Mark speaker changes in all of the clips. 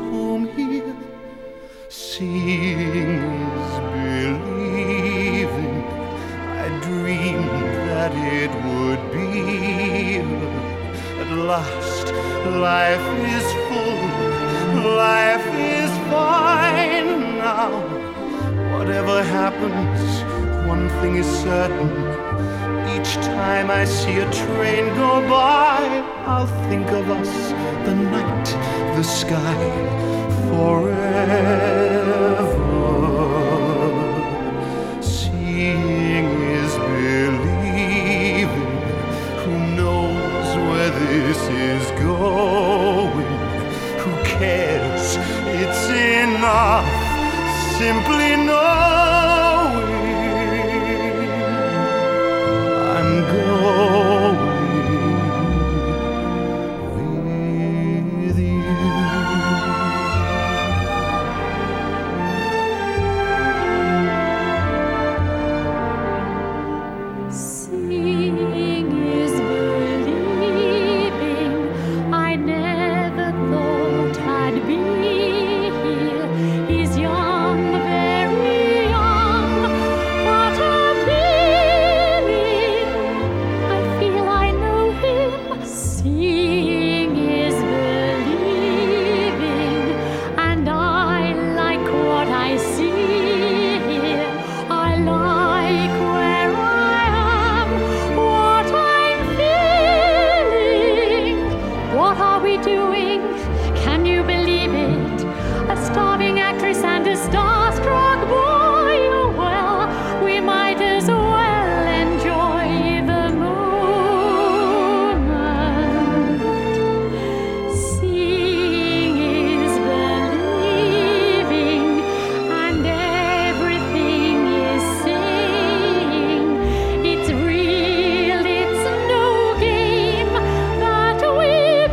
Speaker 1: home here. Seeing is believing. I dreamed that it would be. At last, life is full, life is fine now. Whatever happens, one thing is certain. Each time I see a train go by, I'll think of us, the night, the sky, forever. Seeing is believing. Who knows where this is going? Who cares? It's enough, simply knowing I'm going with you.
Speaker 2: Seeing is believing. I never thought I'd be here. He's young, very young. What a feeling! I feel I know him. Seeing is believing, and I like what I see here. I like where I am, what I'm feeling. What are we doing? Can you believe it? A starving actress and a starstruck boy. Oh well, we might as well enjoy the moment. Seeing is believing, and everything is saying it's real, it's no game that we're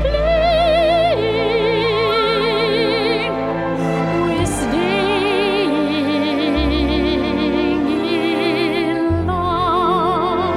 Speaker 2: playing. We're staying in love.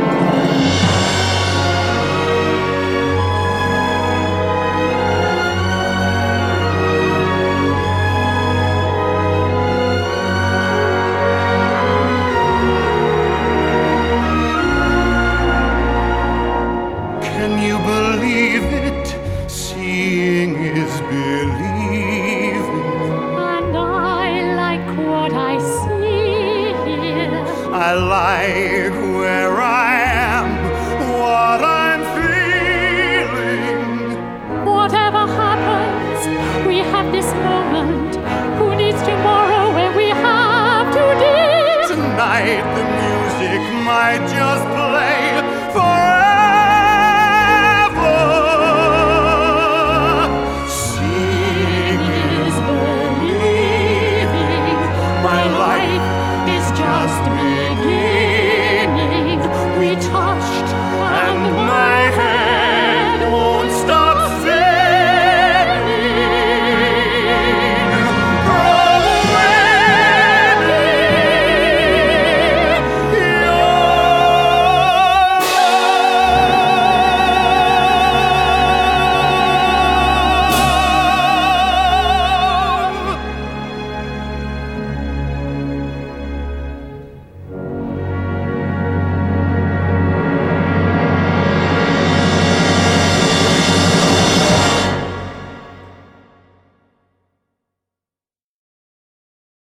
Speaker 1: Can you believe it? Seeing is believing.
Speaker 2: And I like what I see here.
Speaker 1: I like where I am, what I'm feeling.
Speaker 2: Whatever happens, we have this